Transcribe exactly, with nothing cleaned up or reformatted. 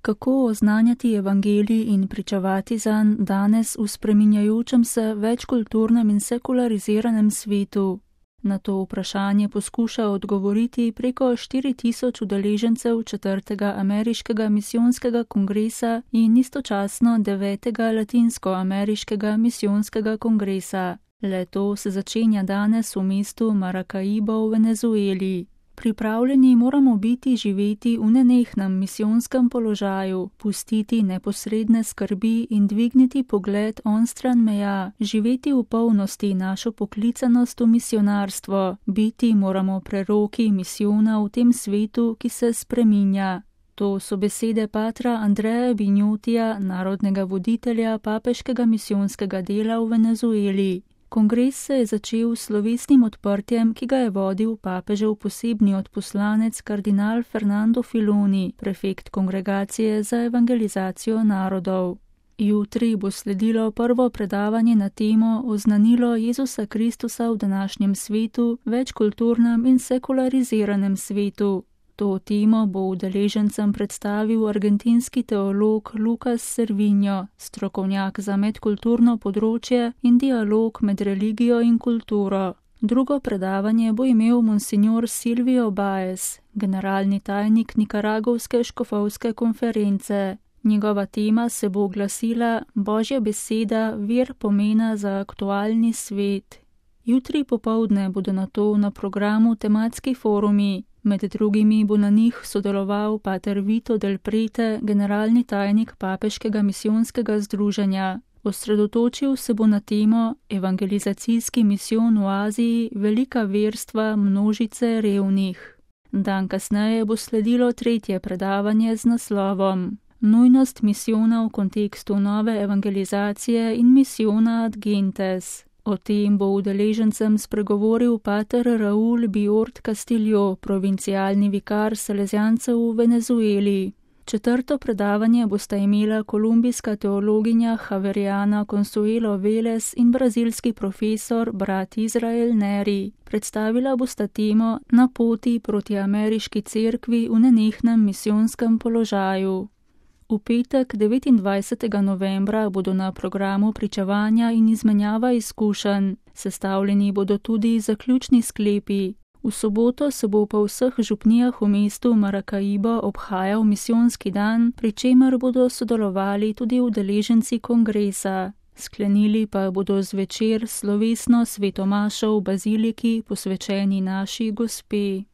Kako oznanjati evangelij in pričevati zanj danes v spreminjajočem se večkulturnem in sekulariziranem svetu? Na to vprašanje poskuša odgovoriti preko štiri tisoč udeležencev četrtega ameriškega misijonskega kongresa in istočasno devetega latinskoameriškega misijonskega kongresa. Le-to se začenja danes v mestu Maracaibo v Venezueli. Pripravljeni moramo biti živeti v nenehnem misijonskem položaju, pustiti neposredne skrbi in dvigniti pogled onstran meja, živeti v polnosti našo poklicanost v misionarstvo, biti moramo preroki misijona v tem svetu, ki se spreminja. To so besede patra Andreja Bignotija, narodnega voditelja papeškega misijonskega dela v Venezueli. Kongres se je začel s slovesnim odprtjem, ki ga je vodil papežev posebni odposlanec kardinal Fernando Filoni, prefekt Kongregacije za evangelizacijo narodov. Jutri bo sledilo prvo predavanje na temo Oznanilo Jezusa Kristusa v današnjem svetu, večkulturnem in sekulariziranem svetu. To temo bo udeležencem predstavil argentinski teolog Lucas Servinjo, strokovnjak za medkulturno področje in dialog med religijo in kulturo. Drugo predavanje bo imel monsignor Silvio Baez, generalni tajnik Nikaragovske škofovske konference. Njegova tema se bo glasila Božja beseda, vir pomena za aktualni svet. Jutri popoldne bodo nato na programu tematski forumi. Med drugimi bo na njih sodeloval pater Vito del Prete, generalni tajnik papeškega misijonskega združenja. Osredotočil se bo na temo Evangelizacijski misijon v Aziji, velika verstva množice revnih. Dan kasneje bo sledilo tretje predavanje z naslovom Nujnost misijona v kontekstu nove evangelizacije in misijona ad gentes. O tem bo udeležencem spregovoril pater Raul Biort Castillo, provincialni vikar Salesijancev v Venezueli. Četrto predavanje bosta imela kolumbijska teologinja Javeriana Consuelo Velez in brazilski profesor brat Izrael Neri. Predstavila bosta temo Na poti proti ameriški cerkvi v nenehnem misijonskem položaju. V petek devetindvajsetega novembra bodo na programu pričevanja in izmenjava izkušenj. Sestavljeni bodo tudi zaključni sklepi. V soboto se bo po vseh župnijah v mestu Maracaibo obhajal misijonski dan, pri čemer bodo sodelovali tudi udeleženci kongresa. Sklenili pa bodo zvečer slovesno svetomašo v baziliki posvečeni naši Gospe.